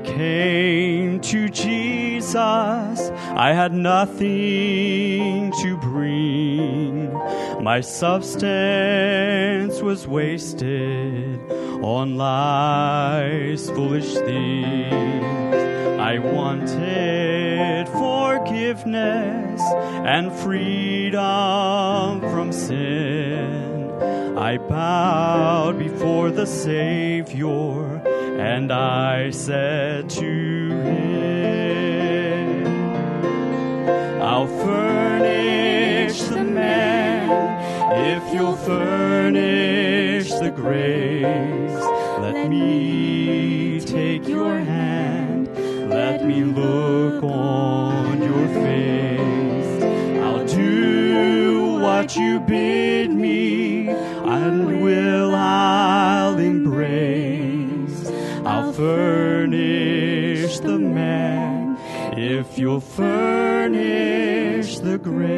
came to Jesus, I had nothing to bring. My substance was wasted on life's foolish things. I wanted forgiveness and freedom from sin. I bowed before the Savior, and I said to him, I'll furnish the man if you'll furnish the grace. Let me take your hand, let me look on your face. I'll do what you bid me, and I'll embrace. I'll furnish the man if you'll furnish the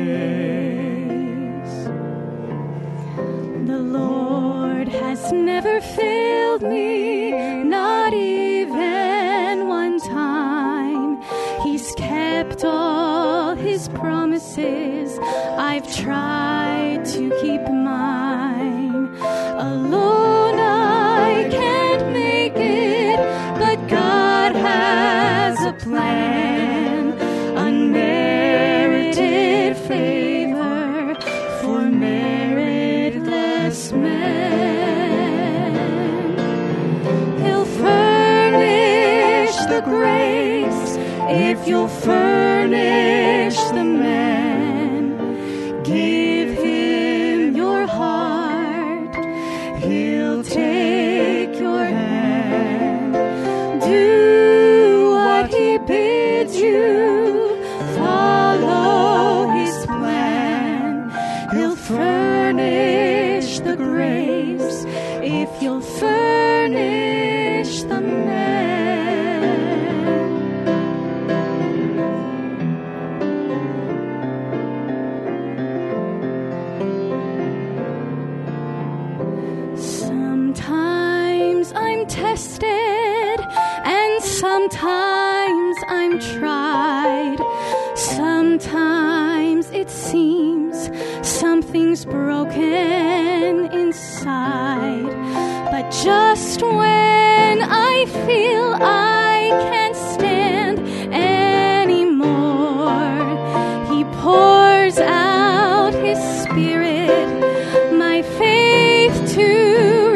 grace. The Lord has never failed me, not even one time. He's kept all his promises. I've tried to keep mine. Alone I can't make it, but God has a plan. Unmerited favor for meritless men. He'll furnish the grace if you'll furnish the man. Give him your heart, he'll take your hand. Do what he bids you, follow his plan. He'll furnish the grace if you'll furnish the man. Sometimes I'm tested, and sometimes I'm tried. Sometimes it seems something's broken inside. But just when I feel I can't stand anymore, he pours out his spirit, my faith to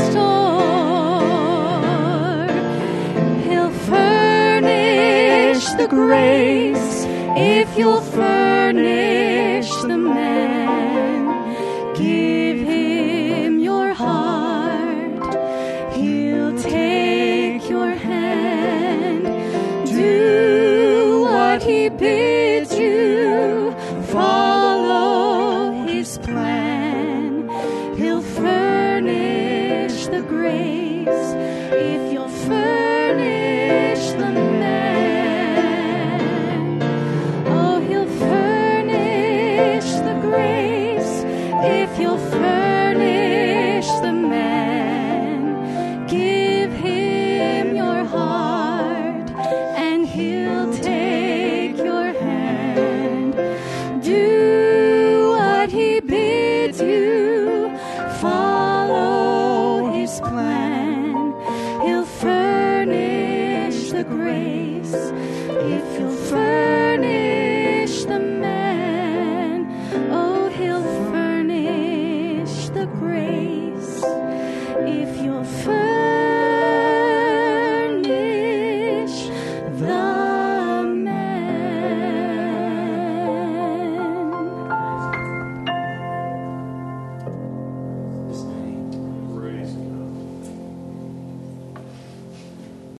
restore. He'll furnish the grace if you'll furnish the man. Give him your heart, he'll take your hand. Do what he bids you, follow his plan. He'll furnish the grace if you'll furnish the man. Oh, he'll furnish the grace if you'll furnish the man. Give him your heart, and he'll take your hand. Do what he bids you, follow his plan. He'll furnish the grace